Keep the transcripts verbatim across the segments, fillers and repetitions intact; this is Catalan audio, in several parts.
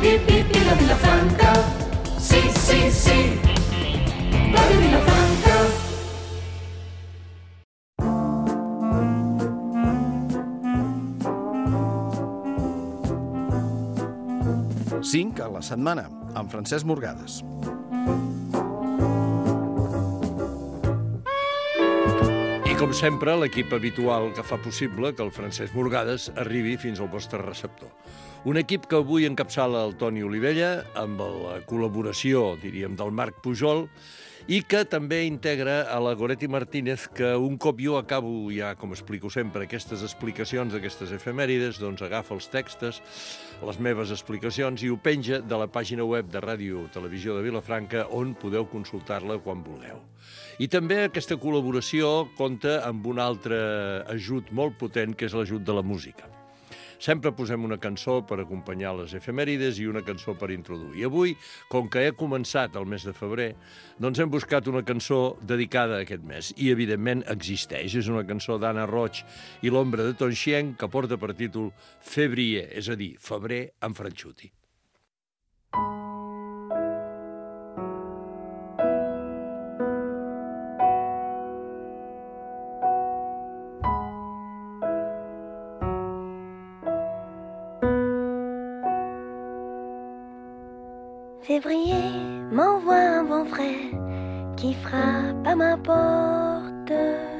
vi, vi, Vila, Vilafranca. Sí, sí, sí, ràdio Vilafranca. cinc a la setmana, amb Francesc Morgades. I com sempre, l'equip habitual que fa possible que el Francesc Morgades arribi fins al vostre receptor. Un equip que avui encapçala el Toni Olivella, amb la col·laboració, diríem, del Marc Pujol, i que també integra a la Goretti Martínez, que un cop jo acabo, ja com explico sempre, aquestes explicacions d'aquestes efemèrides, doncs agafa els textos, les meves explicacions, i ho penja de la pàgina web de Ràdio Televisió de Vilafranca, on podeu consultar-la quan vulgueu. I també aquesta col·laboració compta amb un altre ajut molt potent, que és l'ajut de la música. Sempre posem una cançó per acompanyar les efemèrides i una cançó per introduir. I avui, com que he començat el mes de febrer, doncs hem buscat una cançó dedicada a aquest mes. I, evidentment, existeix. És una cançó d'Anna Roig i l'Ombra de Tonchien que porta per títol Février, és a dir, febrer en franxuti. Février m'envoie un vent frais qui frappe à ma porte.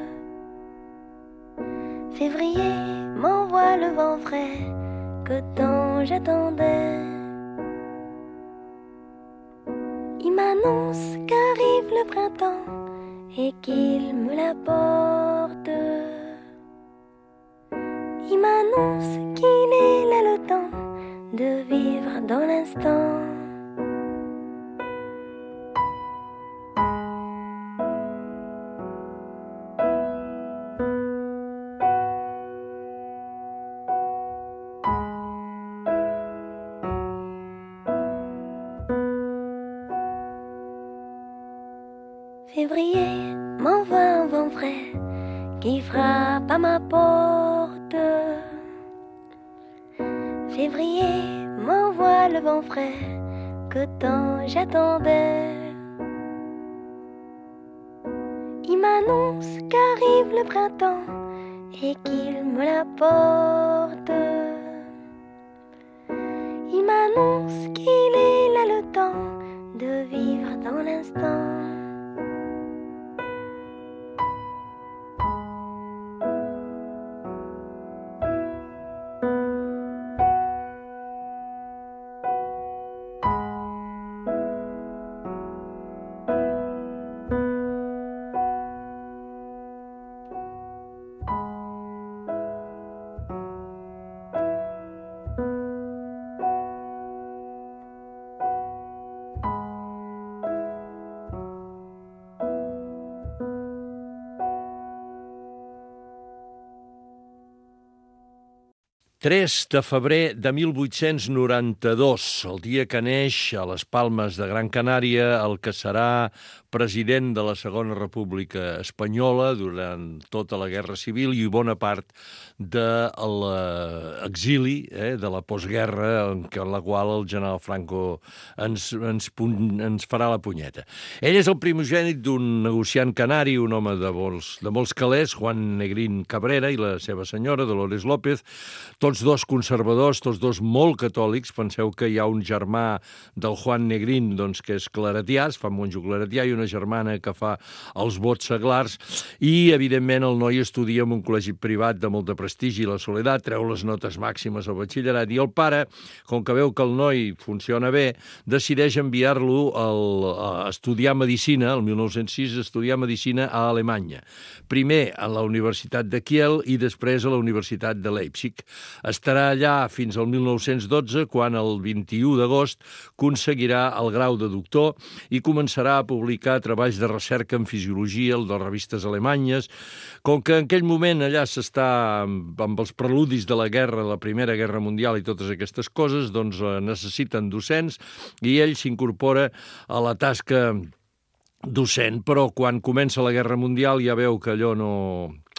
Février m'envoie le vent frais que tant j'attendais. Il m'annonce qu'arrive le printemps et qu'il me l'apporte. Il m'annonce qu'il est là le temps de vivre dans l'instant. Février m'envoie un vent frais qui frappe à ma porte. Février m'envoie le vent frais que tant j'attendais. Il m'annonce qu'arrive le printemps et qu'il me l'apporte. Il m'annonce qu'il est là le temps de vivre dans l'instant. tres de febrer de mil vuit-cents noranta-dos, el dia que neix a les Palmes de Gran Canària el que serà president de la Segona República Espanyola durant tota la Guerra Civil i bona part de l'exili, eh, de la postguerra en, en la qual el general Franco ens, ens, ens farà la punyeta. Ell és el primogènit d'un negociant canari, un home de molts, de molts calés, Juan Negrín Cabrera, i la seva senyora, Dolores López, tots dos conservadors, tots dos molt catòlics. Penseu que hi ha un germà del Juan Negrín, doncs, que és claretià, es fa monjo claretià, i una germana que fa els vots seglars, i, evidentment, el noi estudia en un col·legi privat de molta prestigi, la Soledat, treu les notes màximes al batxillerat, i el pare, com que veu que el noi funciona bé, decideix enviar-lo a estudiar medicina, el mil nou-cents sis, a estudiar medicina a Alemanya. Primer a la Universitat de Kiel i després a la Universitat de Leipzig. Estarà allà fins al mil nou-cents dotze, quan el vint-i-u d'agost aconseguirà el grau de doctor i començarà a publicar treballs de recerca en fisiologia, el de revistes alemanyes. Com que en aquell moment allà s'està amb els preludis de la guerra, la Primera Guerra Mundial i totes aquestes coses, doncs necessiten docents i ell s'incorpora a la tasca docent. Però quan comença la Guerra Mundial ja veu que allò no...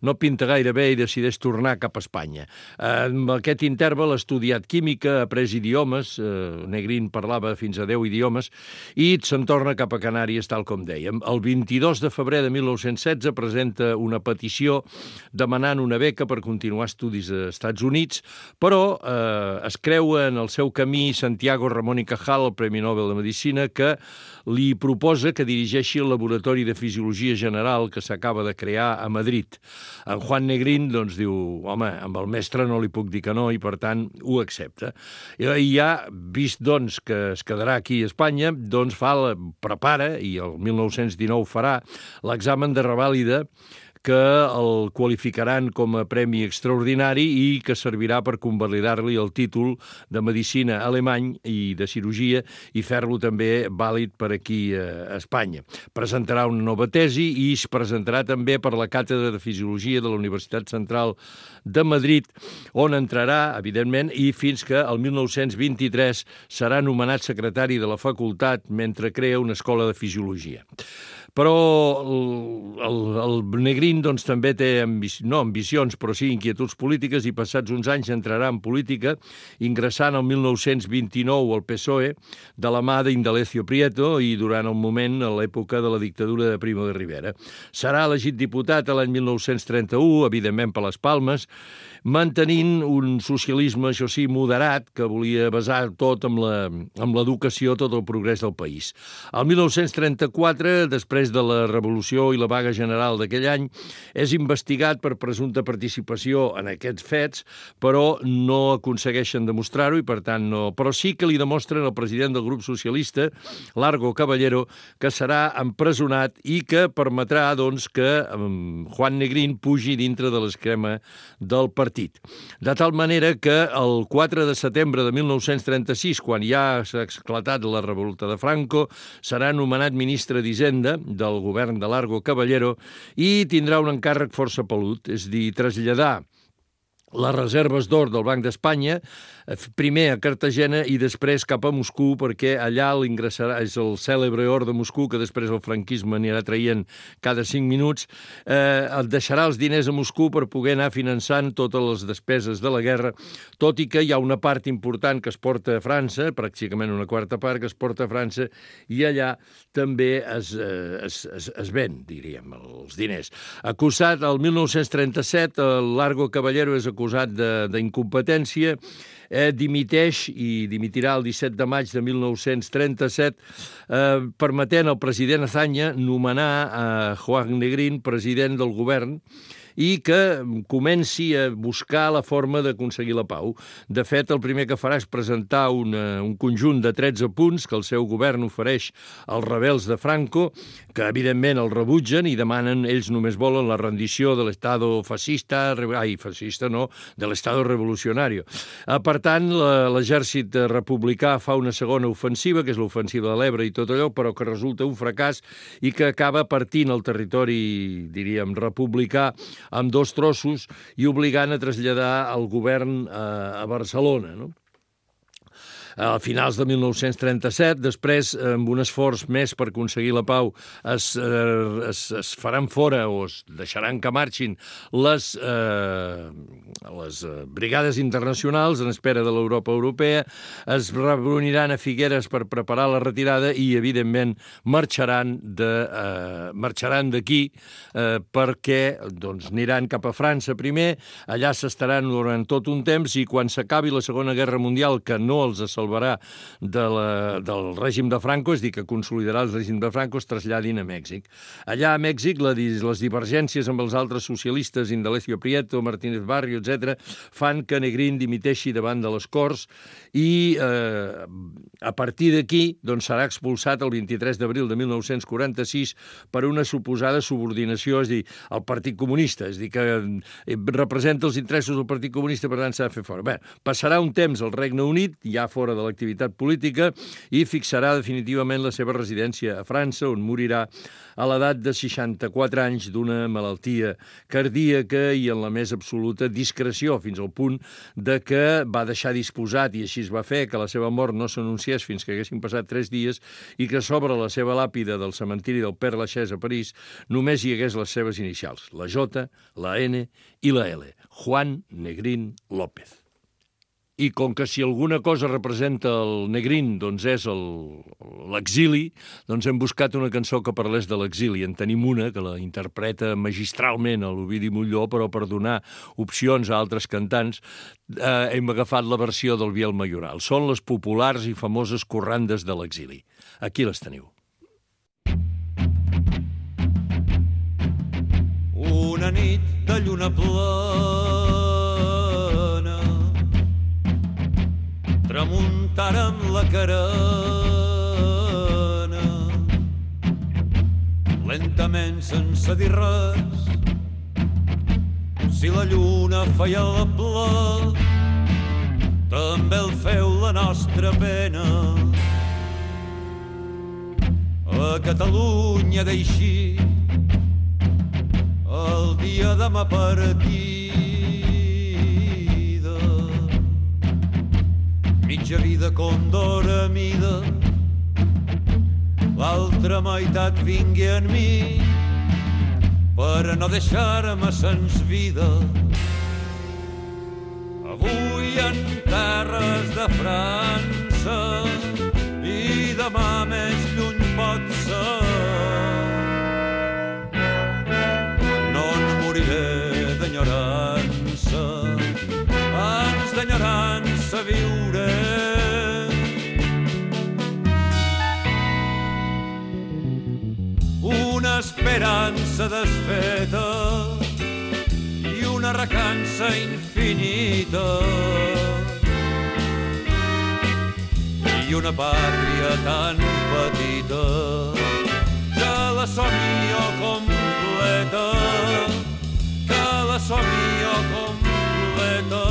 no pinta gaire bé i decideix tornar cap a Espanya. En aquest interval ha estudiat química, ha après idiomes, eh, Negrín parlava fins a deu idiomes, i se'n torna cap a Canàries, tal com dèiem. El vint-i-dos de febrer de mil nou-cents setze presenta una petició demanant una beca per continuar estudis als Estats Units, però eh, es creua en el seu camí Santiago Ramón y Cajal, el Premi Nobel de Medicina, que li proposa que dirigeixi el Laboratori de Fisiologia General que s'acaba de crear a Madrid. En Juan Negrín doncs, diu, home, amb el mestre no li puc dir que no, i per tant ho accepta. I ja, vist doncs, que es quedarà aquí a Espanya, doncs fa la, prepara, i el mil nou-cents dinou farà, l'examen de revàlida que el qualificaran com a premi extraordinari i que servirà per convalidar-li el títol de Medicina alemany i de cirurgia i fer-lo també vàlid per aquí a Espanya. Presentarà una nova tesi i es presentarà també per la Càtedra de Fisiologia de la Universitat Central de Madrid, on entrarà, evidentment, i fins que el mil nou-cents vint-i-tres serà nomenat secretari de la facultat mentre crea una escola de fisiologia. Però el, el, el Negrín doncs, també té ambici... no ambicions, però sí inquietuds polítiques, i passats uns anys entrarà en política, ingressant el mil nou-cents vint-i-nou al P S O E de la mà d'Indalecio Prieto i durant el moment, a l'època de la dictadura de Primo de Rivera. Serà elegit diputat a l'any mil nou-cents trenta-u, evidentment per les Palmes, mantenint un socialisme, això sí, moderat, que volia basar tot amb la, amb l'educació, tot el progrés del país. El mil nou-cents trenta-quatre, després de la revolució i la vaga general d'aquell any, és investigat per presumpta participació en aquests fets, però no aconsegueixen demostrar-ho, i per tant no... Però sí que li demostren al president del grup socialista, Largo Caballero, que serà empresonat i que permetrà, doncs, que Juan Negrín pugi dintre de l'esquema del partit. De tal manera que el quatre de setembre de mil nou-cents trenta-sis, quan ja s'ha esclatat la revolta de Franco, serà nomenat ministre d'Hisenda del govern de Largo Caballero i tindrà un encàrrec força pelut, és a dir, traslladar les reserves d'or del Banc d'Espanya, primer a Cartagena i després cap a Moscou, perquè allà l'ingressarà, és el cèlebre or de Moscou, que després el franquisme anirà traient cada cinc minuts, eh, et deixarà els diners a Moscou per poder anar finançant totes les despeses de la guerra, tot i que hi ha una part important que es porta a França, pràcticament una quarta part que es porta a França, i allà també es, es, es, es ven, diríem, els diners. Acusat el mil nou-cents trenta-set, el Largo Caballero és acusat d'incompetència, eh, dimiteix i dimitirà el disset de maig de mil nou-cents trenta-set, eh, permetent al president Azaña nomenar a Juan Negrín president del govern i que comenci a buscar la forma d'aconseguir la pau. De fet, el primer que farà és presentar una, un conjunt de tretze punts que el seu govern ofereix als rebels de Franco, que evidentment el rebutgen i demanen, ells només volen la rendició de l'Estado fascista, ai, fascista no, de l'Estado revolucionario. Per tant, l'exèrcit republicà fa una segona ofensiva, que és l'ofensiva de l'Ebre i tot allò, però que resulta un fracàs i que acaba partint el territori, diríem, republicà amb dos trossos i obligant a traslladar el govern a, a Barcelona, no? A finals de mil nou-cents trenta-set, després, amb un esforç més per aconseguir la pau, es, es, es faran fora o es deixaran que marxin les, eh, les brigades internacionals en espera de l'Europa europea, es reuniran a Figueres per preparar la retirada i, evidentment, marxaran de, eh, marxaran d'aquí eh, perquè doncs, aniran cap a França primer, allà s'estaran durant tot un temps i quan s'acabi la Segona Guerra Mundial, que no els salvarà de la, del règim de Franco, és dir, que consolidarà el règim de Franco, es traslladin a Mèxic. Allà a Mèxic la, les divergències amb els altres socialistes, Indalecio Prieto, Martínez Barrio, etcètera, fan que Negrín dimiteixi davant de les Corts i eh, a partir d'aquí doncs, serà expulsat el vint-i-tres d'abril de mil nou-cents quaranta-sis per una suposada subordinació, és a dir, al Partit Comunista, és a dir, que representa els interessos del Partit Comunista, per tant s'ha de fer fora. Bé, passarà un temps al Regne Unit, ja fora fora de l'activitat política i fixarà definitivament la seva residència a França, on morirà a l'edat de seixanta-quatre anys d'una malaltia cardíaca i en la més absoluta discreció, fins al punt de que va deixar disposat, i així es va fer, que la seva mort no s'anunciés fins que haguessin passat tres dies i que sobre la seva làpida del cementiri del Père Lachaise a París només hi hagués les seves inicials, la J, la N i la L, Juan Negrín López. I com que si alguna cosa representa el Negrín doncs és l'exili, doncs hem buscat una cançó que parlés de l'exili. En tenim una que la interpreta magistralment a l'Ovidi Molló, però per donar opcions a altres cantants eh, hem agafat la versió del Biel Mayoral. Són les populars i famoses corrandes de l'exili. Aquí les teniu. Una nit de lluna plena tramuntàrem la carena, lentament sense dir res, si la lluna feia la ple, també el feu la nostra pena. A Catalunya d'eixir el dia de ma partida, mitja vida com d'hora mida, l'altra meitat vingui en mi per no deixar-me sens vida. Avui en terres de França i demà més lluny pot ser. No ens moriré d'enyorança, ans d'enyorança viuré. Una esperança desfeta i una recança infinita i una pàtria tan petita que la somio completa, que la somio completa.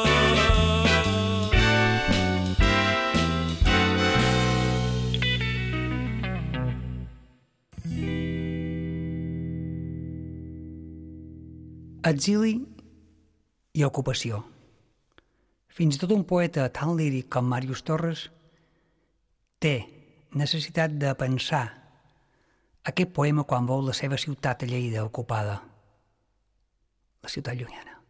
Exili i ocupació. Fins i tot un poeta tan líric com Màrius Torres té necessitat de pensar aquest poema quan veu la seva ciutat a Lleida ocupada, la ciutat llunyana.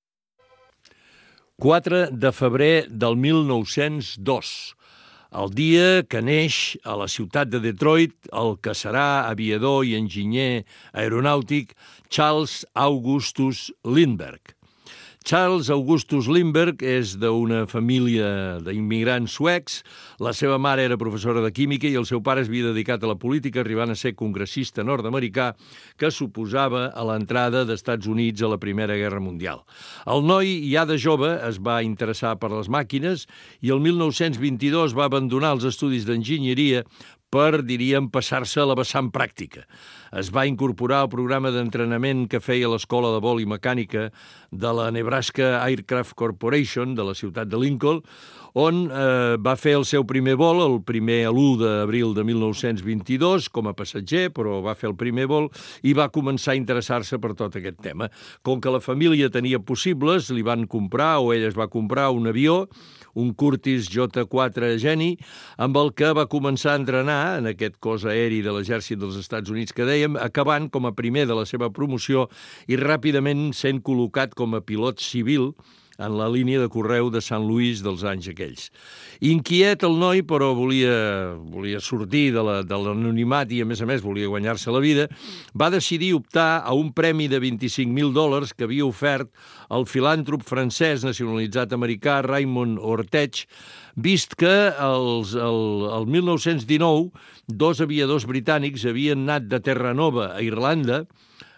quatre de febrer del mil nou-cents dos, el dia que neix a la ciutat de Detroit el que serà aviador i enginyer aeronàutic Charles Augustus Lindbergh. Charles Augustus Lindbergh és d'una família d'immigrants suecs. La seva mare era professora de química i el seu pare es havia dedicat a la política, arribant a ser congressista nord-americà que suposava a l'entrada d'Estats Units a la Primera Guerra Mundial. El noi, ja de jove, es va interessar per les màquines i el mil nou-cents vint-i-dos va abandonar els estudis d'enginyeria per, diríem, passar-se a la vessant pràctica. Es va incorporar al programa d'entrenament que feia l'Escola de Vol i Mecànica de la Nebraska Aircraft Corporation de la ciutat de Lincoln, on eh, va fer el seu primer vol, el primer l'u d'abril de mil nou-cents vint-i-dos, com a passatger, però va fer el primer vol i va començar a interessar-se per tot aquest tema. Com que la família tenia possibles, li van comprar, o ell es va comprar, un avió, un Curtiss J quatre Geni, amb el que va començar a entrenar en aquest cos aeri de l'exèrcit dels Estats Units que dèiem, acabant com a primer de la seva promoció i ràpidament sent col·locat com a pilot civil en la línia de correu de Sant Louis dels anys aquells. Inquiet el noi, però volia, volia sortir de l'anonimat i, a més a més, volia guanyar-se la vida, va decidir optar a un premi de vint-i-cinc mil dòlars que havia ofert el filàntrop francès nacionalitzat americà Raymond Orteig, vist que els, el, el mil nou-cents dinou dos aviadors britànics havien anat de Terranova a Irlanda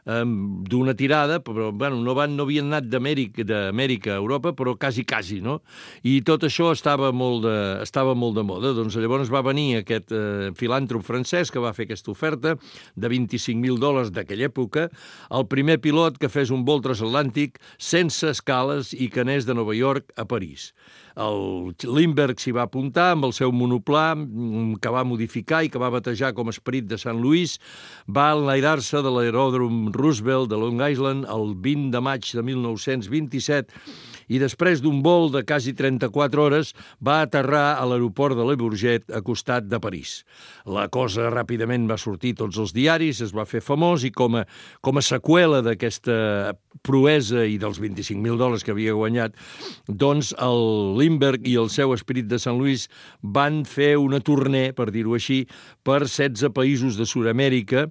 d'una tirada, però bueno, no, van, no havien anat d'Amèrica d'Amèrica a Europa, però quasi, quasi, no? I tot això estava molt de, estava molt de moda. Doncs llavors va venir aquest eh, filàntrop francès que va fer aquesta oferta de vint-i-cinc mil dòlars d'aquella època, el primer pilot que fes un vol transatlàntic sense escales i que anés de Nova York a París. El Lindbergh s'hi va apuntar amb el seu monoplà que va modificar i que va batejar com Esperit de Sant Louis. Va enlairar-se de l'aeròdrom Roosevelt de Long Island el vint de maig de mil nou-cents vint-i-set i després d'un vol de quasi trenta-quatre hores va aterrar a l'aeroport de Le Bourget a costat de París. La cosa ràpidament va sortir a tots els diaris, es va fer famós i com a, com a seqüela d'aquesta proesa i dels vint-i-cinc mil dòlars que havia guanyat, doncs el Lindbergh i el seu Esperit de Sant Louis van fer una tournée, per dir-ho així, per setze països de Sud-amèrica,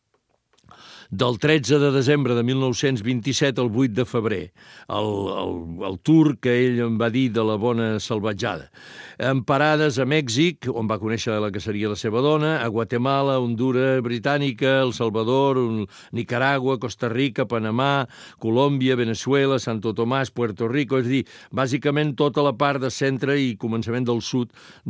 del tretze de desembre de mil nou-cents vint-i-set al vuit de febrer, el, el, el tour que ell em va dir de la bona salvatjada. En parades a Mèxic, on va conèixer la que seria la seva dona, a Guatemala, Honduras, Britànica, El Salvador, Nicaragua, Costa Rica, Panamà, Colòmbia, Venezuela, Santo Tomàs, Puerto Rico, és a dir, bàsicament tota la part de centre i començament del sud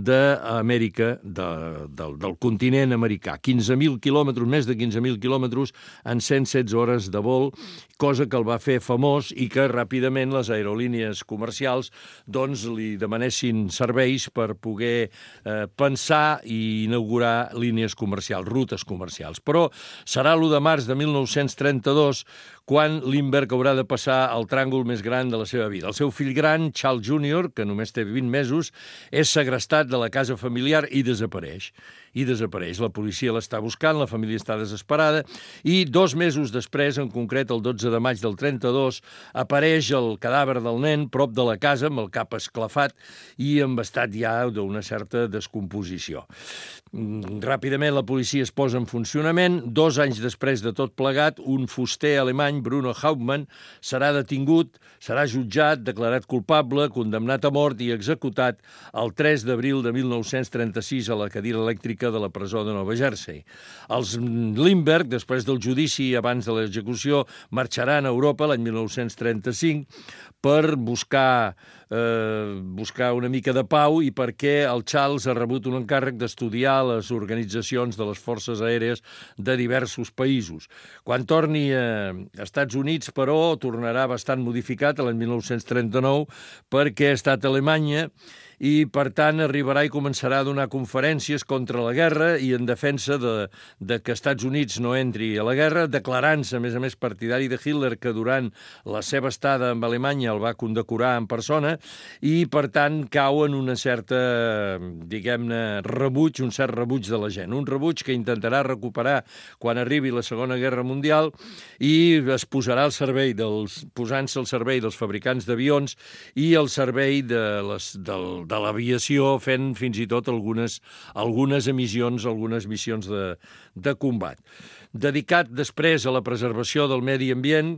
d'Amèrica, de, del, del continent americà. quinze mil quilòmetres, més de quinze mil quilòmetres, en cent setze hores de vol, cosa que el va fer famós i que ràpidament les aerolínies comercials doncs li demanessin serveis per poder eh, pensar i inaugurar línies comercials, rutes comercials. Però serà l'u de març de mil nou-cents trenta-dos quan Lindbergh haurà de passar el tràngol més gran de la seva vida. El seu fill gran, Charles júnior, que només té vint mesos, és segrestat de la casa familiar i desapareix. I desapareix. La policia l'està buscant, la família està desesperada, i dos mesos després, en concret el dotze de maig del trenta-dos, apareix el cadàver del nen prop de la casa, amb el cap esclafat i amb estat ja d'una certa descomposició. Ràpidament la policia es posa en funcionament. Dos anys després de tot plegat, un fuster alemany, Bruno Hauptmann, serà detingut, serà jutjat, declarat culpable, condemnat a mort i executat el tres d'abril de mil nou-cents trenta-sis a la cadira elèctrica de la presó de Nova Jersey. Els Lindbergh, després del judici i abans de l'execució, marxaran a Europa l'any mil nou-cents trenta-cinc per buscar, eh, buscar una mica de pau i perquè el Charles ha rebut un encàrrec d'estudiar les organitzacions de les forces aèries de diversos països. Quan torni a Estats Units, però, tornarà bastant modificat l'any mil nou-cents trenta-nou perquè ha estat a Alemanya i, per tant, arribarà i començarà a donar conferències contra la guerra i en defensa de, de que Estats Units no entri a la guerra, declarant-se, a més a més, partidari de Hitler, que durant la seva estada amb Alemanya el va condecorar en persona, i, per tant, cau en una certa, diguem-ne, rebuig, un cert rebuig de la gent. Un rebuig que intentarà recuperar quan arribi la Segona Guerra Mundial i es posarà al servei dels, posant-se al servei dels fabricants d'avions i al servei de les, del de l'aviació, fent fins i tot algunes, algunes emissions, algunes missions de, de combat. Dedicat després a la preservació del medi ambient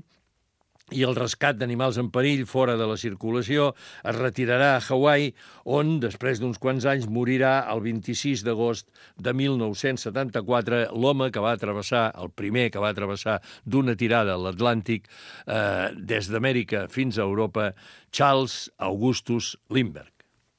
i el rescat d'animals en perill fora de la circulació, es retirarà a Hawaii, on, després d'uns quants anys, morirà el vint-i-sis d'agost de mil nou-cents setanta-quatre, l'home que va travessar, el primer que va travessar d'una tirada a l'Atlàntic eh, des d'Amèrica fins a Europa, Charles Augustus Lindbergh.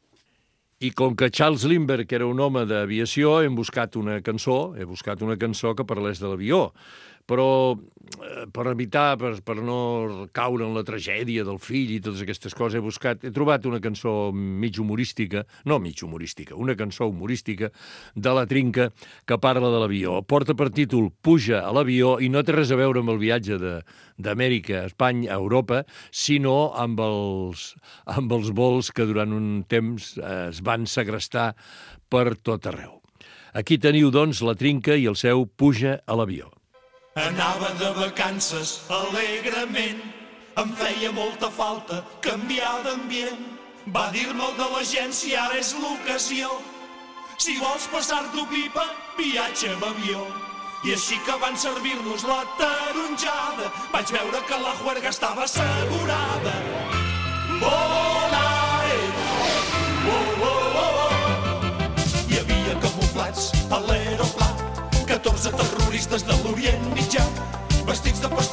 I com que Charles Lindbergh era un home d'aviació, hem buscat una cançó, he buscat una cançó que parlés de l'avió. Però per evitar, per, per no caure en la tragèdia del fill i totes aquestes coses, he buscat, he trobat una cançó mig humorística, no mig humorística, una cançó humorística de La Trinca que parla de l'avió. Porta per títol Puja a l'avió i no té res a veure amb el viatge d'Amèrica a Espanya, a Europa, sinó amb els, amb els vols que durant un temps eh, es van segrestar per tot arreu. Aquí teniu, doncs, La Trinca i el seu Puja a l'avió. Anava de vacances alegrement, em feia molta falta canviar d'ambient. Va dir-me el de l'agència, ara és l'ocasió. Si vols passar-t'ho pipa, viatge amb avió. I així que van servir-nos la taronjada, vaig veure que la juerga estava assegurada. Volaré, oh, oh, oh. Hi havia camuflats a l'aeroplat, catorze terroristes de l'Orient Mitjà, vestits de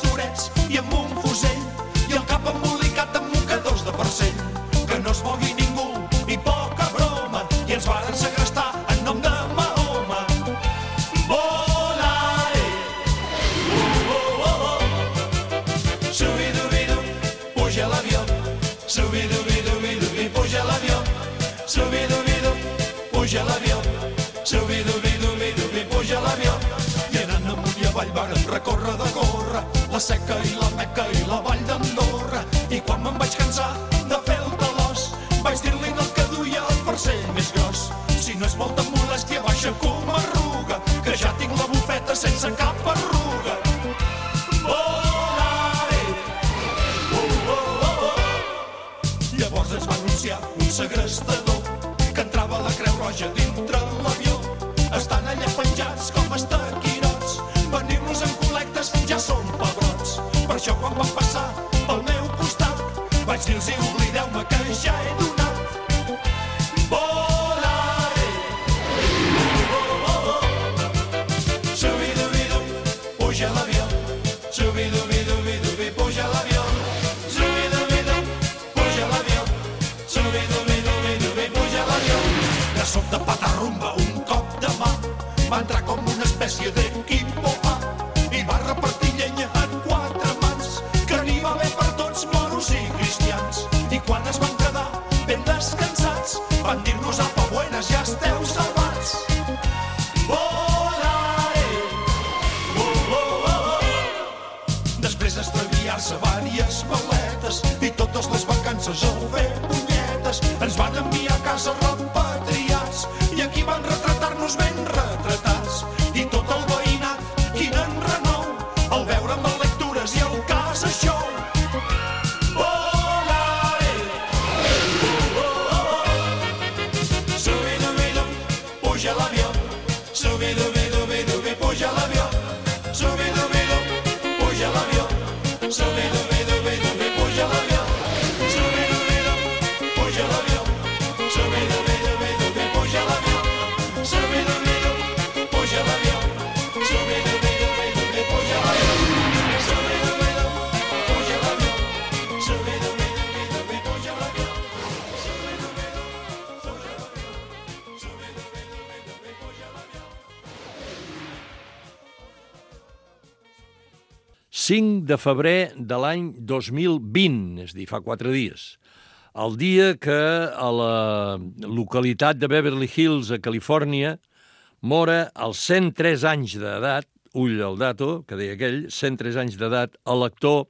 Subi-dubi-du, puja a l'avió. Subi-dubi-dubi-dubi, puja a l'avió. I anant amunt i avall vàrem recórrer de gorra la Seca i la Meca i la vall d'Andorra. I quan me'n vaig cansar de fer el talòs, vaig dir-li del que duia el farcell més gros: si no és molta molèstia, baixa com arruga, que ja tinc la bufeta sense cap arruga. Volare! Uh, oh, oh, oh. Llavors ens va anunciar un segrestador que entrava la Creu Roja dintre l'avió. Estan allà penjats com estaquirots, venir-nos en col·lectes ja són pebrots. Per això quan van passar pel meu costat vaig dir-los: oblideu-me que ja he donat. Volare! Oh, oh, oh. Subi-dubi-du, puja a l'avió. Subi-dubi-dubi-dubi, puja a l'avió. Subi-dubi-du, puja a l'avió. Subi-dubi-dubi-dubi, puja a l'avió. De sobte, patarrumba, un cop de mà va entrar com una espècie d'equipo A i va repartir llenya en quatre mans, que n'hi va haver per tots, moros i cristians. I quan es van quedar ben descansats van dir-nos: apa, buenas, ja esteu salvats. Volare! Oh, oh, oh. Després d'extraviar-se vàries maletes i totes les vacances a fer punyetes, ens van enviar a casa repatriats i aquí van retratar-nos ben retratats. I tot el veïnat, quin enrenou, al veure'm a lectures i al casa show. Volare! Oh, oh, oh. Subi-dubi-du, puja a l'avió. Subi-dubi-dubi-dubi, puja a l'avió. Subi-dubi-du, puja a l'avió. Subi-dubi-dubi-dubi, puja a l'avió. Subi-dubi-du, puja a l'avió. Subi-dubi-dubi-dubi, puja a l'avió. Subi-dubi-du, puja a l'avió. Subi-dubi-dubi-dubi, puja a l'avió. Subi-dubi-du, puja a l'avió. Subi-dubi-dubi-dubi, puja a l'avió. Subi-dubi-du, puja a l'avió. Subi-dubi-dubi-dubi, puja a l'avió. cinc de febrer de l'any dos mil vint, és a dir, fa quatre dies. El dia que a la localitat de Beverly Hills, a Califòrnia, mora als cent tres anys d'edat, ull al dato, que deia aquell, cent tres anys d'edat, l'actor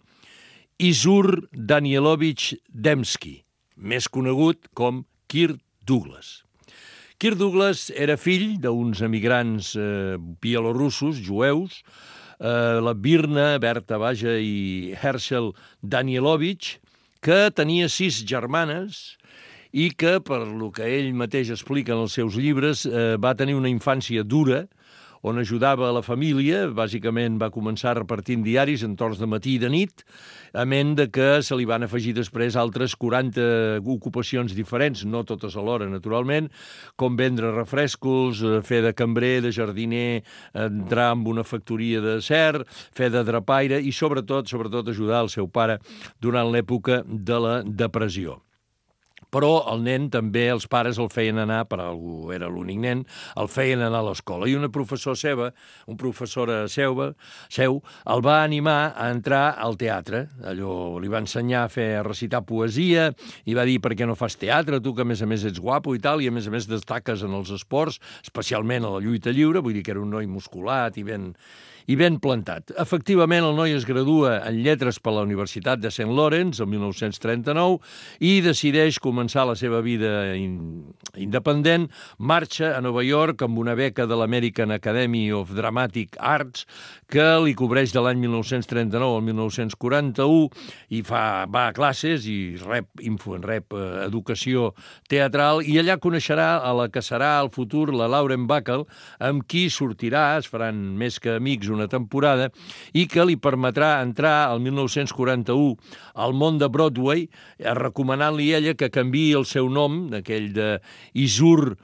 Izur Danielovich Dembski, més conegut com Kirk Douglas. Kirk Douglas era fill d'uns emigrants eh, bielorussos, jueus, eh, la Birna, Berta Vaja i Herschel Danielovich, que tenia sis germanes i que, per lo que ell mateix explica en els seus llibres, eh, va tenir una infància dura, on ajudava a la família. Bàsicament va començar repartint diaris en torns de matí i de nit, a ment de que se li van afegir després altres quaranta ocupacions diferents, no totes alhora, naturalment, com vendre refrescos, fer de cambrer, de jardiner, entrar en una factoria d'acer, fer de drapaire i, sobretot, sobretot ajudar el seu pare durant l'època de la depressió. Però el nen també, els pares el feien anar, per algú era l'únic nen, el feien anar a l'escola. I una professora seva, un professora seva, seu, el va animar a entrar al teatre. Allò li va ensenyar a fer a recitar poesia i va dir: per què no fas teatre, tu que a més a més ets guapo i tal, i a més a més destaques en els esports, especialment a la lluita lliure, vull dir que era un noi musculat i ben... i ben plantat. Efectivament, el noi es gradua en lletres per la Universitat de Saint Lawrence el mil nou-cents trenta-nou i decideix començar la seva vida in... independent, marxa a Nova York amb una beca de l'American Academy of Dramatic Arts que li cobreix de l'any mil nou-cents trenta-nou al mil nou-cents quaranta-u i fa, va a classes i rep, info, rep eh, educació teatral, i allà coneixerà a la que serà al futur la Lauren Bacall, amb qui sortirà, es faran més que amics una temporada, i que li permetrà entrar al mil nou-cents quaranta-u al món de Broadway, recomanant-li ella que canviï el seu nom, aquell de Izur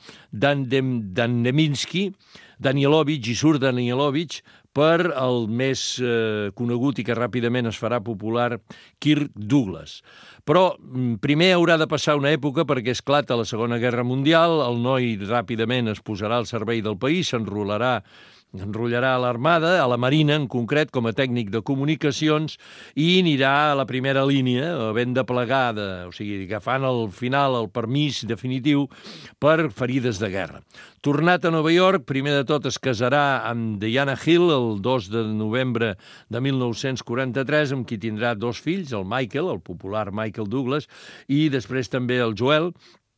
Danielovich, Danielovich, Izur Danielovich, per el més eh, conegut i que ràpidament es farà popular, Kirk Douglas. Però primer haurà de passar una època perquè esclata la Segona Guerra Mundial, el noi ràpidament es posarà al servei del país, s'enrolarà enrotllarà a l'Armada, a la Marina en concret, com a tècnic de comunicacions, i anirà a la primera línia, havent de plegar, de, o sigui, agafant al final el permís definitiu per ferides de guerra. Tornat a Nova York, primer de tot es casarà amb Diana Hill el dos de novembre de mil nou-cents quaranta-tres, amb qui tindrà dos fills, el Michael, el popular Michael Douglas, i després també el Joel.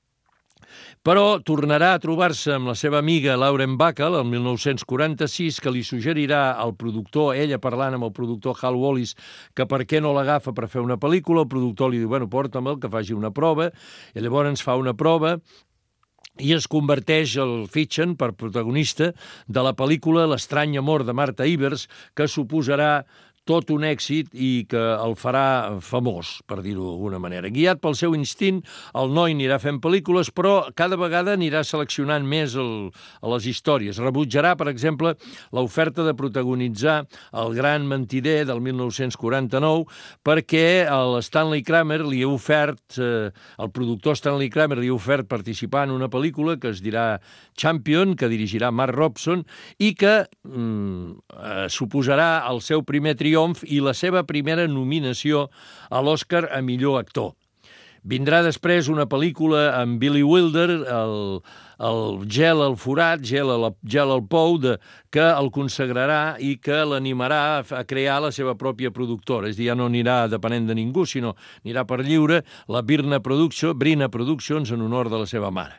Però tornarà a trobar-se amb la seva amiga Lauren Bacall el mil nou-cents quaranta-sis, que li suggerirà al productor, ella parlant amb el productor Hal Wallis, que per què no l'agafa per fer una pel·lícula. El productor li diu, bueno, porta'm-el, que faci una prova, i llavors fa una prova i es converteix el fitxen per protagonista de la pel·lícula L'estrany amor de Martha Ivers, que suposarà tot un èxit i que el farà famós, per dir-ho d'alguna manera. Guiat pel seu instint, el noi anirà fent pel·lícules, però cada vegada anirà seleccionant més el, les històries. Rebutjarà, per exemple, l'oferta de protagonitzar El gran mentider del mil nou-cents quaranta-nou, perquè el Stanley Kramer li ha ofert, eh, el productor Stanley Kramer li ha ofert participar en una pel·lícula que es dirà Champion, que dirigirà Mark Robson, i que mm, eh, suposarà el seu primer triomf i la seva primera nominació a l'Oscar a millor actor. Vindrà després una pel·lícula amb Billy Wilder, el, el Gel al forat, Gel al, gel al pou, de, que el consagrarà i que l'animarà a crear la seva pròpia productora. És a dir, ja no anirà depenent de ningú, sinó anirà per lliure, la Birna Production, Brina Productions, en honor de la seva mare.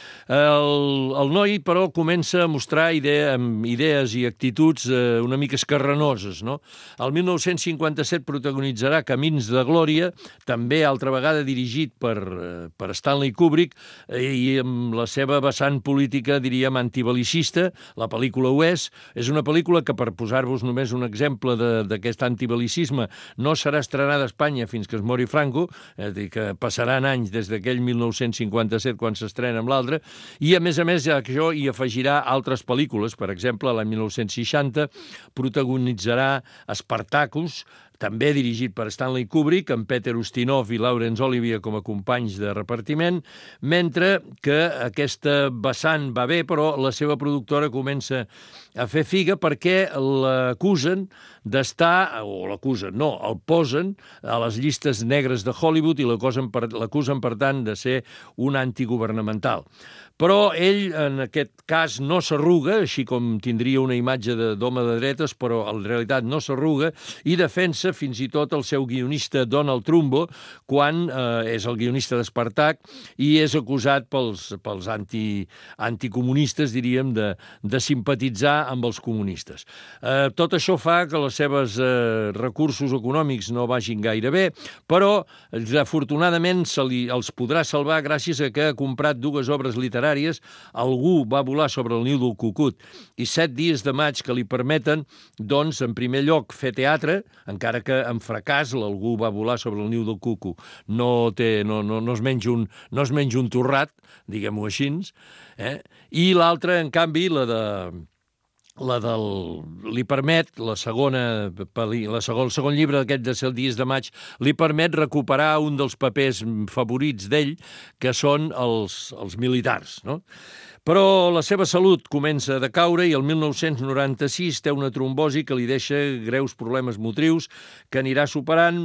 El, el noi, però, comença a mostrar idea, idees i actituds eh, una mica escarranoses, no? El mil nou-cents cinquanta-set protagonitzarà Camins de glòria, també altra vegada dirigit per, eh, per Stanley Kubrick, eh, i amb la seva vessant política, diríem, antibelicista. La pel·lícula ho és. És una pel·lícula que, per posar-vos només un exemple d'aquest antibelicisme, no serà estrenada a Espanya fins que es mori Franco, és a dir, que passaran anys des d'aquell mil nou-cents cinquanta-set quan s'estrena amb l'altre. I, a més a més, això hi afegirà altres pel·lícules. Per exemple, l'any mil nou-cents seixanta protagonitzarà Spartacus, també dirigit per Stanley Kubrick, amb Peter Ustinov i Laurence Olivier com a companys de repartiment, mentre que aquesta vessant va bé, però la seva productora comença a fer figa perquè l'acusen d'estar, o l'acusen, no, el posen a les llistes negres de Hollywood i l'acusen, per, l'acusen, per tant, de ser un antigovernamental. Però ell, en aquest cas, no s'arruga, així com tindria una imatge d'home de dretes, però en realitat no s'arruga, i defensa fins i tot el seu guionista Donald Trumbo, quan eh, és el guionista d'Espartac, i és acusat pels, pels anti, anticomunistes, diríem, de, de simpatitzar amb els comunistes. Eh, tot això fa que els seus eh, recursos econòmics no vagin gaire bé, però, afortunadament, se li, els podrà salvar gràcies a que ha comprat dues obres literàries. Algú va volar sobre el niu del cucut i set dies de maig que li permeten, doncs, en primer lloc, fer teatre, encara que en fracàs l'Algú va volar sobre el niu del cucu. No, té, no, no, no, es menja un, no es menja un torrat, diguem-ho així, eh? I l'altra, en canvi, la de... la del... li permet, la segona, la segon, el segon llibre d'aquest de set dies de maig, li permet recuperar un dels papers favorits d'ell, que són els, els militars, no? Però la seva salut comença a decaure i el mil nou-cents noranta-sis té una trombosi que li deixa greus problemes motrius que anirà superant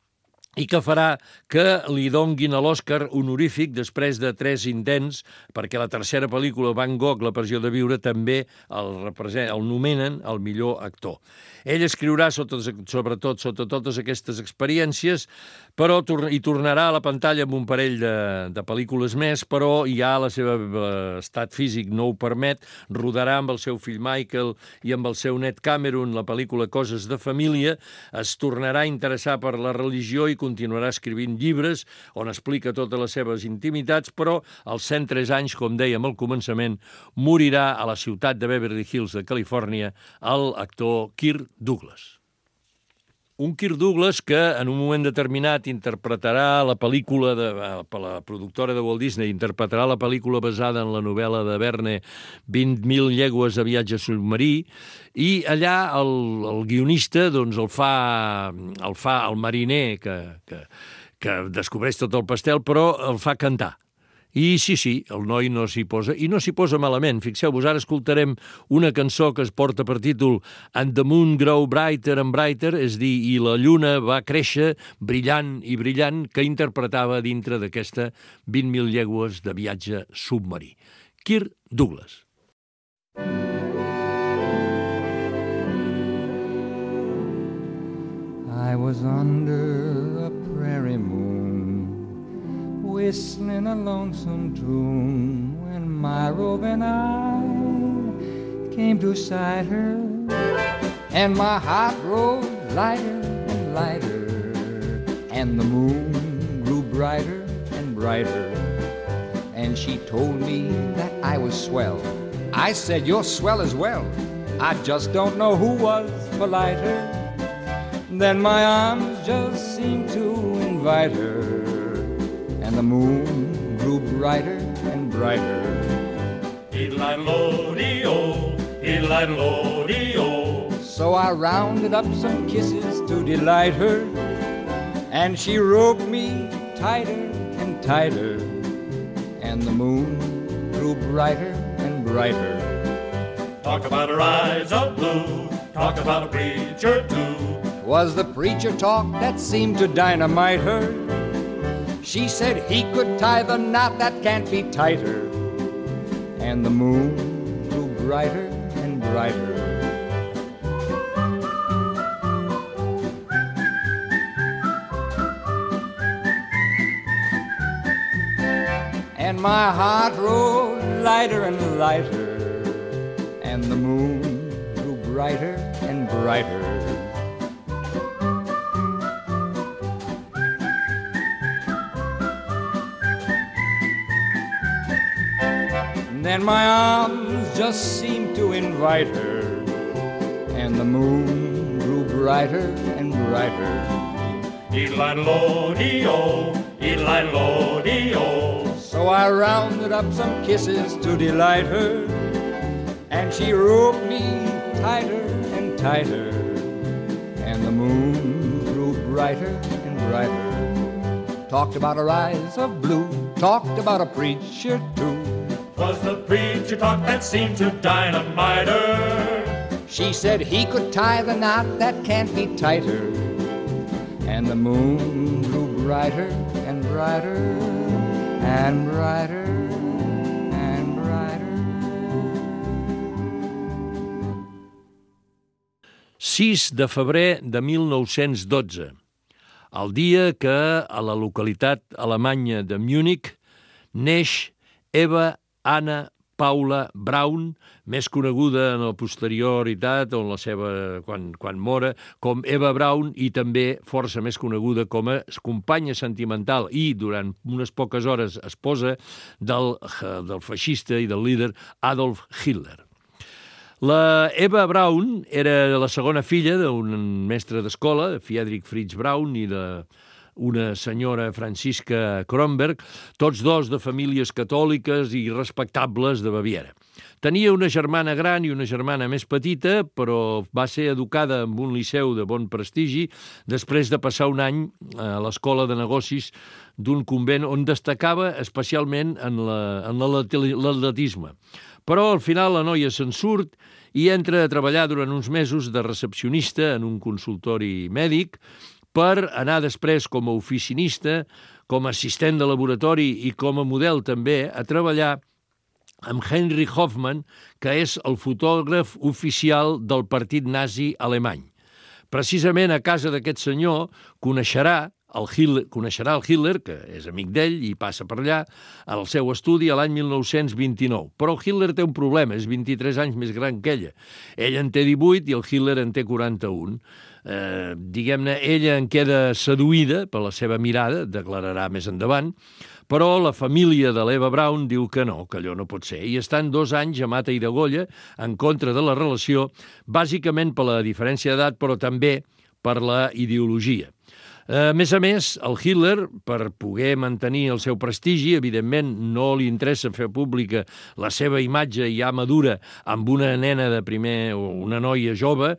i que farà que li donguin a l'Oscar honorífic després de tres intents, perquè la tercera pel·lícula, Van Gogh, La pressió de viure, també el, el nomenen el millor actor. Ell escriurà, sota, sobretot sota totes aquestes experiències, però hi tornarà a la pantalla amb un parell de, de pel·lícules més, però ja la seva estat físic no ho permet. Rodarà amb el seu fill Michael i amb el seu net Cameron la pel·lícula Coses de família, es tornarà a interessar per la religió i continuarà escrivint llibres on explica totes les seves intimitats, però als cent tres anys, com dèiem al començament, morirà a la ciutat de Beverly Hills de Califòrnia el actor Kirk Douglas. Un Kirk Douglas que en un moment determinat interpretarà la pel·lícula de per la productora de Walt Disney, interpretarà la pel·lícula basada en la novel·la de Verne vint mil llegües a viatge submarí, i allà el, el guionista doncs, el, fa, el fa el mariner que, que, que descobreix tot el pastel, però el fa cantar. I sí, sí, el noi no s'hi posa, i no s'hi posa malament. Fixeu-vos, ara escoltarem una cançó que es porta per títol And the Moon Grow Brighter and Brighter, és dir, i la lluna va créixer brillant i brillant, que interpretava dintre d'aquesta vint mil llegües de viatge submarí. Kirk Douglas. I was under a prairie moon, whistling a lonesome tune, when my roving eye came to sight her, and my heart rose lighter and lighter, and the moon grew brighter and brighter, and she told me that I was swell. I said, you're swell as well. I just don't know who was politer. Then my arms just seemed to invite her, and the moon grew brighter and brighter. Diddle-ide-lo-dee-o, diddle-ide-lo-dee-o. So I rounded up some kisses to delight her, and she roped me tighter and tighter, and the moon grew brighter and brighter. Talk about a rise of blue, talk about a preacher too. Was the preacher talk that seemed to dynamite her? She said he could tie the knot that can't be tighter, and the moon grew brighter and brighter. And my heart rose lighter and lighter, and the moon grew brighter and brighter. Then my arms just seemed to invite her, and the moon grew brighter and brighter. Diddle-ide-lo-dee-o, diddle-ide-lo-dee-o. So I rounded up some kisses to delight her, and she roped me tighter and tighter, and the moon grew brighter and brighter. Talked about a rise of blue, talked about a preacher too. Was the preacher talk that seemed to dynamite her? She said he could tie the knot that can't be tighter, and the moon grew brighter and brighter and brighter and brighter. sis de febrer de mil nou-cents dotze, el dia que a la localitat alemanya de Múnich neix Eva Anna Paula Braun, més coneguda en la posterioritat, o en la seva, quan, quan mora, com Eva Braun, i també força més coneguda com a companya sentimental i, durant unes poques hores, esposa del, del feixista i del líder Adolf Hitler. La Eva Braun era la segona filla d'un mestre d'escola, Friedrich Fritz Braun, i de una senyora Francisca Kronberg, tots dos de famílies catòliques i respectables de Baviera. Tenia una germana gran i una germana més petita, però va ser educada en un liceu de bon prestigi després de passar un any a l'escola de negocis d'un convent on destacava especialment en l'atletisme. Però al final la noia se'n surt i entra a treballar durant uns mesos de recepcionista en un consultori mèdic, per anar després com a oficinista, com a assistent de laboratori i com a model també a treballar amb Heinrich Hoffmann, que és el fotògraf oficial del partit nazi alemany. Precisament a casa d'aquest senyor coneixerà el Hitler, coneixerà el Hitler, que és amic d'ell i passa per allà, al seu estudi a l'any mil nou-cents vint-i-nou. Però el Hitler té un problema, és vint-i-tres anys més gran que ella. Ell en té divuit i el Hitler en té quaranta-un. Eh, diguem-ne, ella en queda seduïda per la seva mirada, declararà més endavant, però la família de l'Eva Braun diu que no, que allò no pot ser, i estan dos anys a mata i degolla en contra de la relació, bàsicament per la diferència d'edat, però també per la ideologia. A més a més, el Hitler, per poder mantenir el seu prestigi, evidentment no li interessa fer pública la seva imatge ja madura amb una nena de primer o una noia jove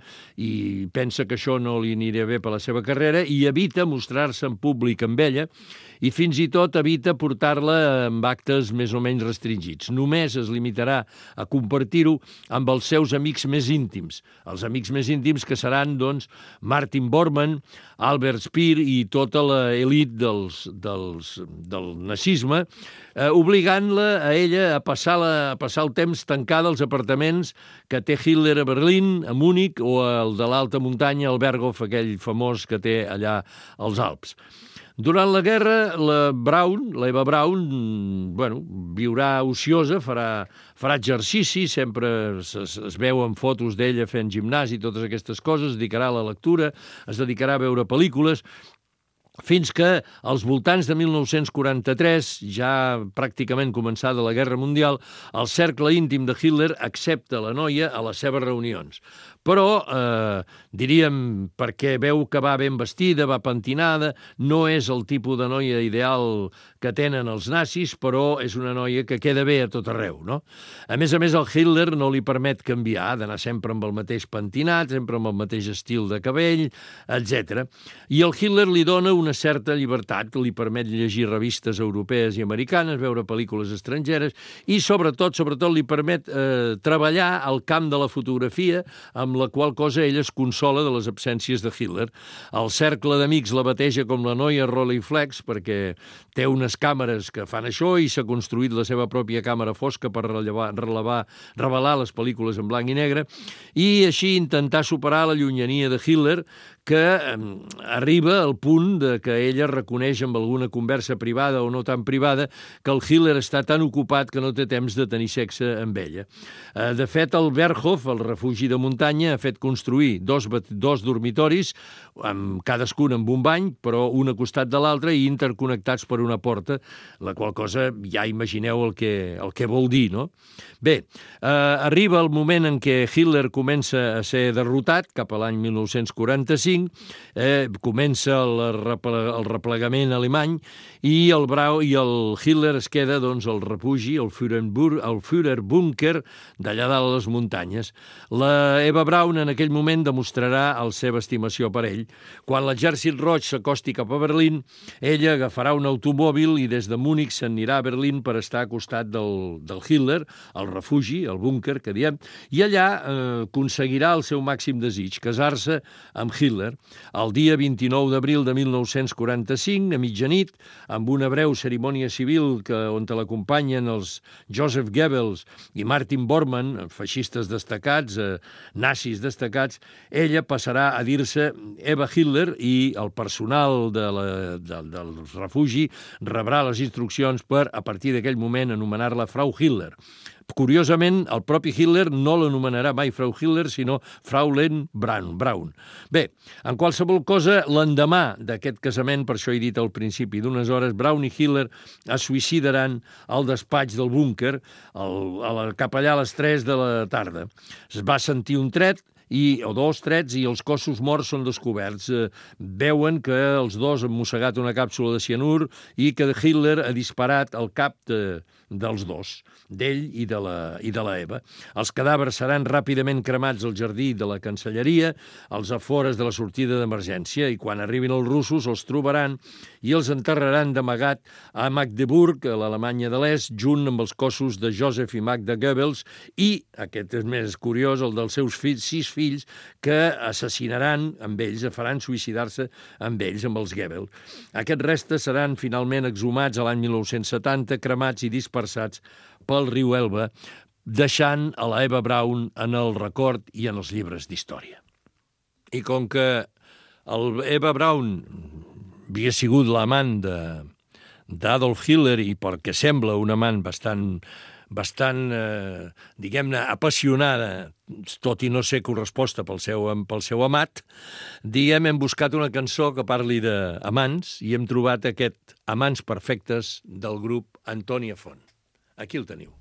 i pensa que això no li aniria bé per la seva carrera i evita mostrar-se en públic amb ella i fins i tot evita portar-la amb actes més o menys restringits. Només es limitarà a compartir-ho amb els seus amics més íntims. Els amics més íntims que seran, doncs, Martin Bormann, Albert Speer i tota l'elit dels, dels, del nazisme, eh, obligant-la a ella a passar, la, a passar el temps tancada als apartaments que té Hitler a Berlín, a Múnich o al de l'alta muntanya, el Berghof, aquell famós que té allà als Alps. Durant la guerra, la Braun, l'Eva Braun, bueno, viurà ociosa, farà, farà exercici, sempre es, es veuen fotos d'ella fent gimnàs i totes aquestes coses, es dedicarà a la lectura, es dedicarà a veure pel·lícules, fins que als voltants de mil nou-cents quaranta-tres, ja pràcticament començada la Guerra Mundial, el cercle íntim de Hitler accepta la noia a les seves reunions. Però, eh, diríem, perquè veu que va ben vestida, va pentinada, no és el tipus de noia ideal que tenen els nazis, però és una noia que queda bé a tot arreu, no? A més a més, el Hitler no li permet canviar, d'anar sempre amb el mateix pentinat, sempre amb el mateix estil de cabell, etcètera. I el Hitler li dona una certa llibertat, li permet llegir revistes europees i americanes, veure pel·lícules estrangeres i, sobretot, sobretot li permet eh, treballar al camp de la fotografia, amb la qual cosa ell es consola de les absències de Hitler. El cercle d'amics la bateja com la noia Rolleiflex perquè té unes càmeres que fan això i s'ha construït la seva pròpia càmera fosca per relevar, relevar, revelar les pel·lícules en blanc i negre i així intentar superar la llunyania de Hitler que eh, arriba al punt de que ella reconeix amb alguna conversa privada o no tan privada que el Hitler està tan ocupat que no té temps de tenir sexe amb ella. Eh, de fet, el Berghof, el refugi de muntanya, ha fet construir dos, dos dormitoris, amb cadascun amb un bany, però un a costat de l'altre i interconnectats per una porta, la qual cosa ja imagineu el que, el que vol dir, no? Bé, eh, arriba el moment en què Hitler comença a ser derrotat, cap a l'any mil nou-cents quaranta-cinc, eh, comença el, el replegament alemany i el, Brau, i el Hitler es queda doncs, al refugi, el Führerbunker, d'allà dalt a les muntanyes. La Eva Braun en aquell moment demostrarà la seva estimació per ell. Quan l'exèrcit roig s'acosti cap a Berlín, ella agafarà un automòbil i des de Múnich s'anirà a Berlín per estar a costat del, del Hitler, el refugi, el búnquer, que diem, i allà eh, aconseguirà el seu màxim desig, casar-se amb Hitler. El dia vint-i-nou d'abril de mil nou-cents quaranta-cinc, a mitjanit, amb una breu cerimònia civil que, on l'acompanyen els Joseph Goebbels i Martin Bormann, feixistes destacats, eh, nazis destacats, ella passarà a dir-se Eva Hitler i el personal de la, de, del refugi rebrà les instruccions per, a partir d'aquell moment, anomenar-la Frau Hitler. Curiosament, el propi Hitler no l'anomenarà mai Frau Hitler, sinó Fraulein Braun. Braun. Bé, en qualsevol cosa, l'endemà d'aquest casament, per això he dit al principi d'unes hores, Braun i Hitler es suïcidaran al despatx del búnquer cap allà a les tres de la tarda. Es va sentir un tret, i, o dos trets, i els cossos morts són descoberts. Eh, veuen que els dos han mossegat una càpsula de cianur i que Hitler ha disparat al cap de, dels dos, d'ell i de la, i de la Eva. Els cadàvers seran ràpidament cremats al jardí de la Cancelleria, als afores de la sortida d'emergència, i quan arribin els russos els trobaran i els enterraran d'amagat a Magdeburg, a l'Alemanya de l'Est, junt amb els cossos de Joseph i Magda Goebbels i, aquest és més curiós, el dels seus fills, sis fills, fills que assassinaran amb ells, faran suïcidar-se amb ells, amb els Goebbels. Aquests restes seran finalment exhumats a l'any mil nou-cents setanta, cremats i dispersats pel riu Elba, deixant a la Eva Braun en el record i en els llibres d'història. I com que el Eva Braun havia sigut l'amant d'Adolf Hitler i perquè sembla un amant bastant bastant, eh, diguem-ne, apassionada, tot i no ser corresposta pel seu, pel seu amat, diguem, hem buscat una cançó que parli d'amants i hem trobat aquest Amants perfectes del grup Antònia Font. Aquí el teniu.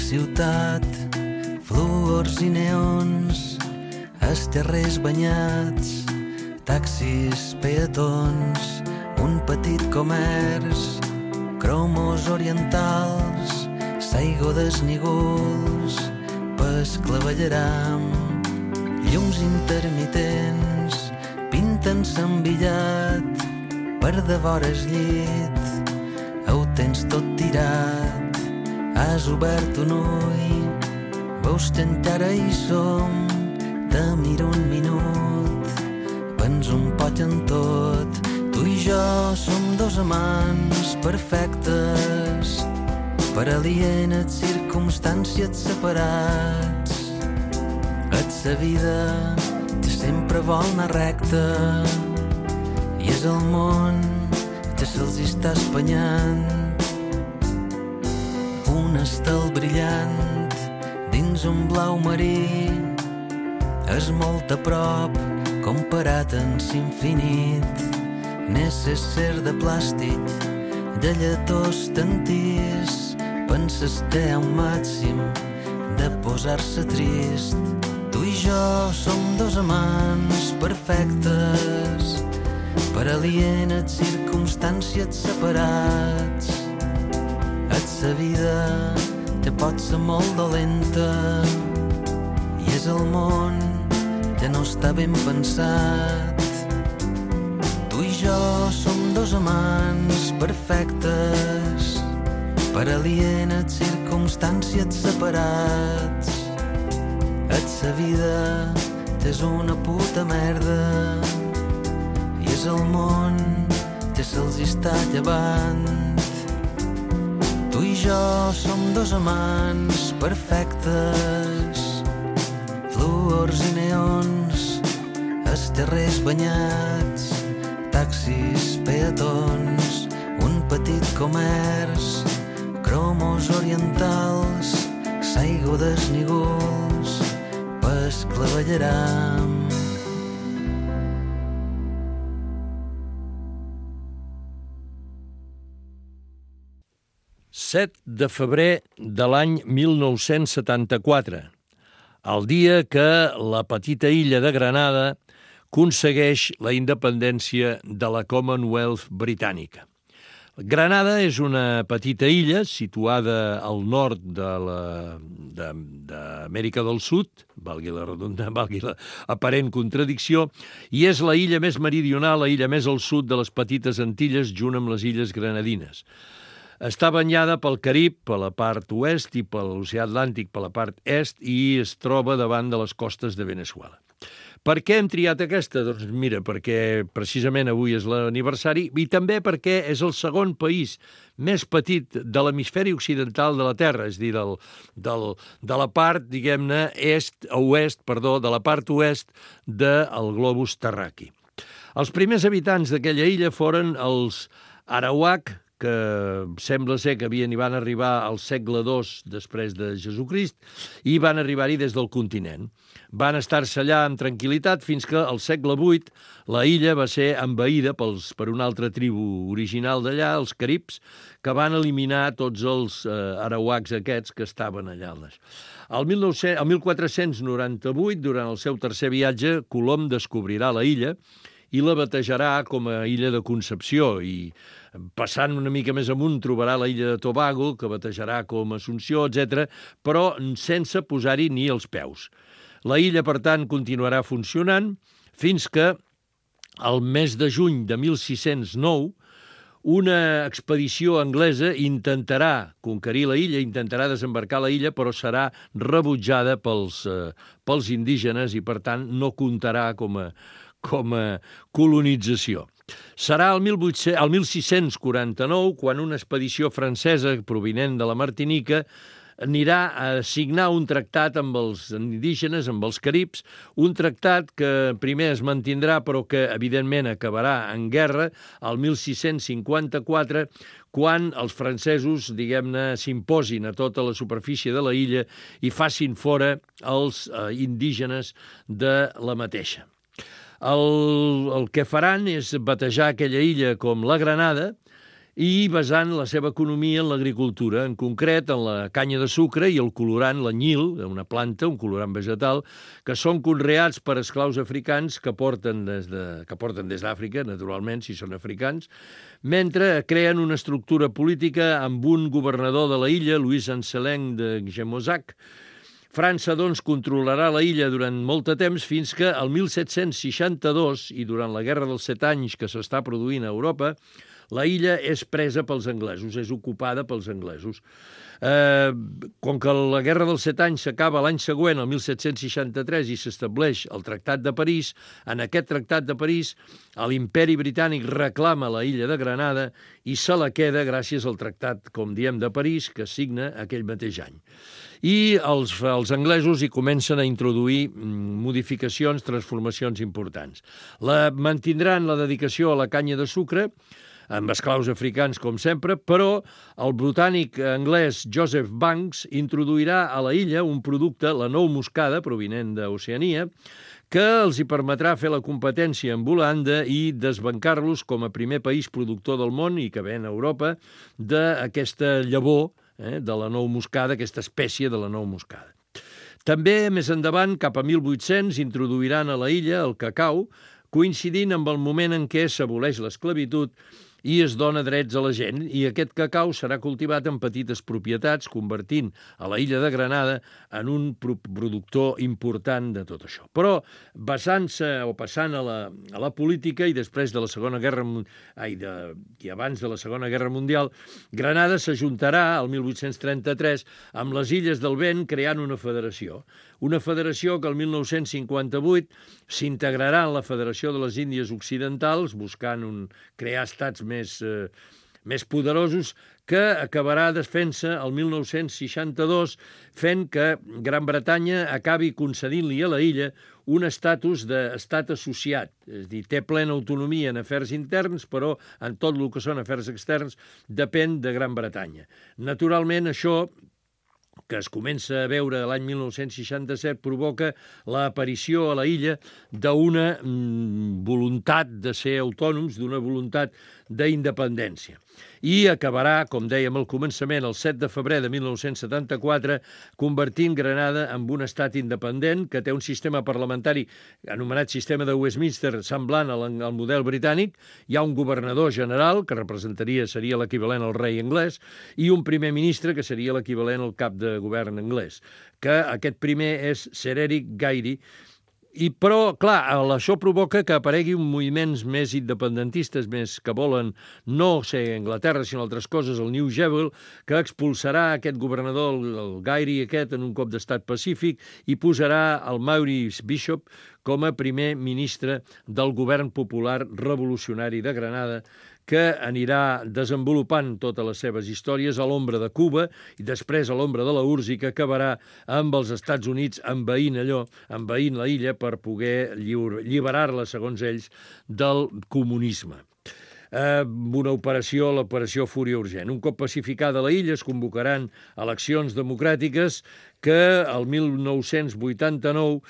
ciutat, fluors i neons, els carrers banyats, taxis, peatons, un petit comerç, cromos orientals, saigo desnígols, pes clavellaram, llums intermitents, pinten s'envillat, per devora el llit, ho tens tot tirat, has obert un ull, veus que encara hi som, te miro un minut, pens un poc en tot, tu i jo som dos amants perfectes, per alienes circumstàncies separats, et sa vida que sempre vol anar recta, i és el món que se'ls està espanyant. Un estel brillant dins un blau marí és molt a prop comparat amb l'infinit. Necessar de plàstic, de lletós tantís, penses que hi ha un màxim de posar-se trist. Tu i jo som dos amants perfectes, per alienes circumstàncies separats. Et sa vida que pot ser molt dolenta i és el món que no està ben pensat. Tu i jo som dos amants perfectes, per alienes circumstàncies separats. Et sa vida que és una puta merda, és el món que se'ls està llevant. Tu i jo som dos amants perfectes, fluors i neons, els carrers banyats, taxis, peatons, un petit comerç, cromos orientals, saigo desnígols, pes clavellaram. set de febrer de l'any mil nou-cents setanta-quatre, el dia que la petita illa de Granada aconsegueix la independència de la Commonwealth britànica. Granada és una petita illa situada al nord de la- de- d'Amèrica del Sud, valgui la redonda, valgui la aparent contradicció, i és la illa més meridional, la illa més al sud de les petites Antilles, junt amb les illes Granadines. Està banyada pel Carib, per la part oest, i per l'oceà Atlàntic, per la part est, i es troba davant de les costes de Veneçuela. Per què hem triat aquesta? Doncs mira, perquè precisament avui és l'aniversari i també perquè és el segon país més petit de l'hemisferi occidental de la Terra, és a dir, del, del, de la part, diguem-ne, est, oest, perdó, de la part oest del globus terraqui. Els primers habitants d'aquella illa foren els Arawak, que sembla ser que havien i van arribar al segle dos després de Jesucrist i van arribar-hi des del continent. Van estar-se allà amb tranquil·litat fins que al segle vuit la illa va ser envaïda pels, per una altra tribu original d'allà, els caribs, que van eliminar tots els eh, arauacs aquests que estaven allà. El, mil nou-cents, el mil quatre-cents noranta-vuit, durant el seu tercer viatge, Colom descobrirà la illa i la batejarà com a illa de Concepció i passant una mica més amunt trobarà la illa de Tobago, que batejarà com Assumpció, etcètera, però sense posar-hi ni els peus. La illa, per tant, continuarà funcionant fins que el mes de juny de mil sis-cents nou una expedició anglesa intentarà conquerir la illa, intentarà desembarcar la illa, però serà rebutjada pels, eh, pels indígenes i, per tant, no comptarà com a, com a colonització. Serà el mil sis-cents quaranta-nou quan una expedició francesa provinent de la Martinica anirà a signar un tractat amb els indígenes, amb els caribs, un tractat que primer es mantindrà però que evidentment acabarà en guerra el mil sis-cents cinquanta-quatre, quan els francesos, diguem-ne, s'imposin a tota la superfície de la illa i facin fora els eh, indígenes de la mateixa. El, el que faran és batejar aquella illa com la Granada i basant la seva economia en l'agricultura, en concret en la canya de sucre i el colorant, l'anyil, una planta, un colorant vegetal, que són conreats per esclaus africans que porten des de, que porten des d'Àfrica, naturalment, si són africans, mentre creen una estructura política amb un governador de la illa, Louis Anselm de Gemosac. França, doncs, controlarà la illa durant molt de temps fins que el mil set-cents seixanta-dos, i durant la Guerra dels Set Anys que s'està produint a Europa, la illa és presa pels anglesos, és ocupada pels anglesos. Eh, com que la Guerra dels Set Anys s'acaba l'any següent, el mil set-cents seixanta-tres, i s'estableix el Tractat de París, en aquest Tractat de París l'Imperi Britànic reclama la illa de Granada i se la queda gràcies al Tractat, com diem, de París, que signa aquell mateix any. I els, els anglesos hi comencen a introduir modificacions, transformacions importants. La, mantindran la dedicació a la canya de sucre, amb esclaus africans, com sempre, però el botànic anglès Joseph Banks introduirà a la illa un producte, la nou moscada, provinent d'Oceania, que els hi permetrà fer la competència amb Holanda i desbancar-los com a primer país productor del món, i que ven a Europa, d'aquesta llavor, eh, de la nou moscada, aquesta espècie de la nou moscada. També, més endavant, cap a mil vuit-cents, introduiran a la illa el cacau, coincidint amb el moment en què s'aboleix l'esclavitud i es dona drets a la gent, i aquest cacau serà cultivat en petites propietats, convertint a la illa de Granada en un productor important de tot això. Però, basant-se o passant a la, a la política, i després de la Segona Guerra ai, de, i abans de la Segona Guerra Mundial, Granada s'ajuntarà al mil vuit-cents trenta-tres amb les Illes del Vent, creant una federació. Una federació que el mil nou-cents cinquanta-vuit s'integrarà en la Federació de les Índies Occidentals, buscant un, crear estats més, eh, més poderosos, que acabarà desfent-se el mil nou-cents seixanta-dos, fent que Gran Bretanya acabi concedint-li a la illa un estatus d'estat associat. És a dir, té plena autonomia en afers interns, però en tot el que són afers externs depèn de Gran Bretanya. Naturalment, això que es comença a veure l'any mil nou-cents seixanta-set, provoca l'aparició a la illa d'una mm, voluntat de ser autònoms, d'una voluntat d'independència. I acabarà, com dèiem al començament, el set de febrer de mil nou-cents setanta-quatre, convertint Granada en un estat independent que té un sistema parlamentari anomenat sistema de Westminster, semblant al, al model britànic. Hi ha un governador general, que representaria, seria l'equivalent al rei anglès, i un primer ministre, que seria l'equivalent al cap de govern anglès, que aquest primer és Sir Eric Gairy. I, però, clar, això provoca que apareguin moviments més independentistes, més que volen no ser Anglaterra, sinó altres coses, el New Jewel, que expulsarà aquest governador, el, el Gairy aquest, en un cop d'estat pacífic, i posarà el Maurice Bishop com a primer ministre del govern popular revolucionari de Granada, que anirà desenvolupant totes les seves històries a l'ombra de Cuba i després a l'ombra de la U R S S, i que acabarà amb els Estats Units envaint allò, envaint la illa per poder lliurar-la, segons ells, del comunisme. Eh, una operació, l'operació Fúria Urgent. Un cop pacificada la illa, es convocaran eleccions democràtiques que el mil nou-cents vuitanta-nou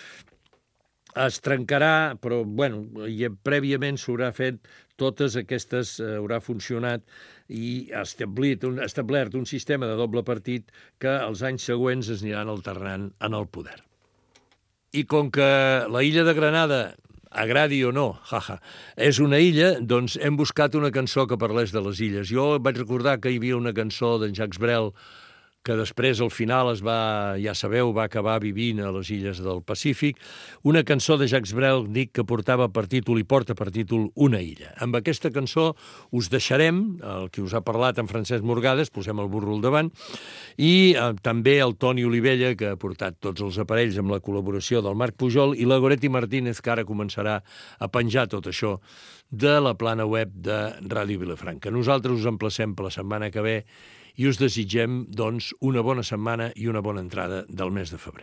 es trencarà, però, bueno, i prèviament s'haurà fet totes aquestes, eh, haurà funcionat i establert un, establert un sistema de doble partit que els anys següents es aniran alternant en el poder. I com que la illa de Granada, agradi o no, jaja, és una illa, doncs hem buscat una cançó que parlés de les illes. Jo vaig recordar que hi havia una cançó d'en Jacques Brel que després, al final, es va, ja sabeu, va acabar vivint a les illes del Pacífic, una cançó de Jacques Brel, dic, que portava per títol i porta per títol Una illa. Amb aquesta cançó us deixarem, el que us ha parlat en Francesc Morgades, posem el burro al davant, i eh, també el Toni Olivella, que ha portat tots els aparells amb la col·laboració del Marc Pujol, i la Goretti Martínez, que ara començarà a penjar tot això de la plana web de Ràdio Vilafranca. Nosaltres us emplacem per la setmana que ve i us desitgem, doncs, una bona setmana i una bona entrada del mes de febrer.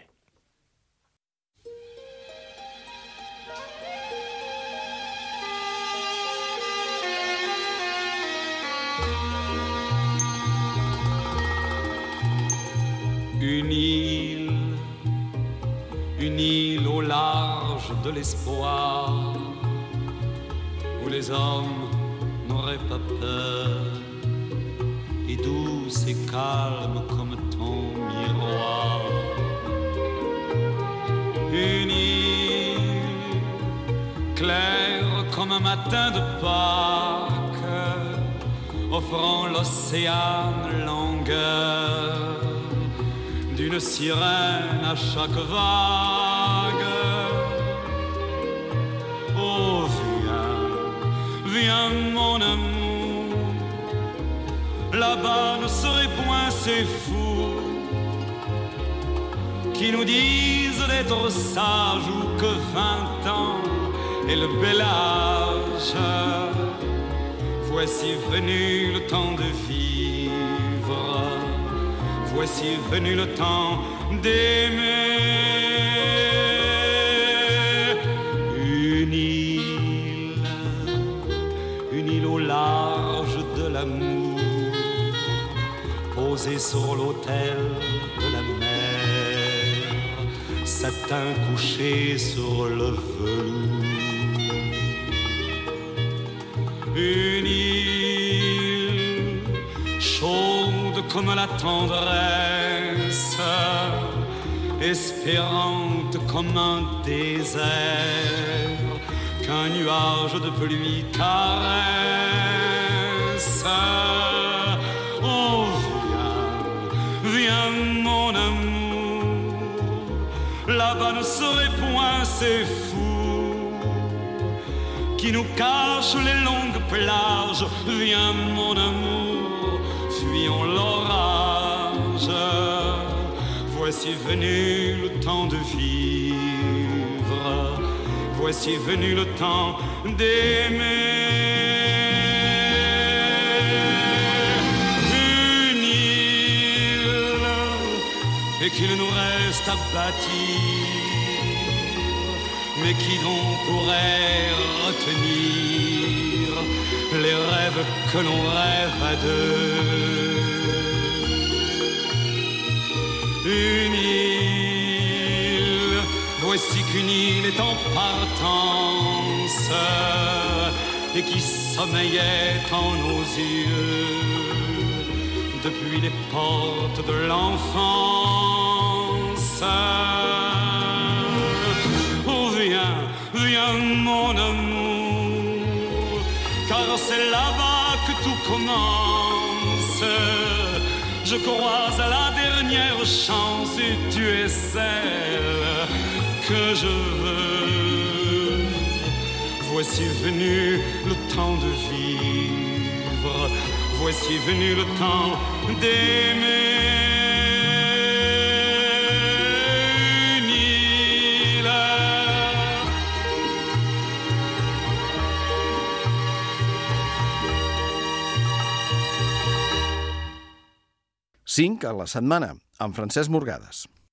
Une île, une île au large de l'espoir, où les hommes n'auraient pas peur. et douce et calme comme ton miroir. Une île claire comme un matin de Pâques, offrant l'océan longueur d'une sirène à chaque vague. Oh, viens, viens mon amour, là-bas ne serait point ces fous qui nous disent d'être sages ou que vingt ans est le bel âge. Voici venu le temps de vivre, voici venu le temps d'aimer. Une île, une île au large de l'amour, posée sur l'autel de la mer, satin couché sur le velours. Une île chaude comme la tendresse, espérante comme un désert qu'un nuage de pluie caresse. Oh, viens, viens mon amour, là-bas ne serait point ces fous qui nous cachent les longues plages. Viens mon amour, fuyons l'orage. Voici venu le temps de vivre, voici venu le temps d'aimer. Une île, et qu'il nous reste à bâtir, mais qui donc pourrait retenir les rêves que l'on rêve à deux. Une île, voici qu'une île est en partance et qui sommeillait en nos yeux depuis les portes de l'enfance. Oh, viens, viens mon amour, car c'est là-bas que tout commence. Je crois à la dernière chance et tu es celle que je veux. Voici venu le temps de vivre, voici venu le temps d'aimer. Une île. cinc a la setmana, amb Francesc Morgades.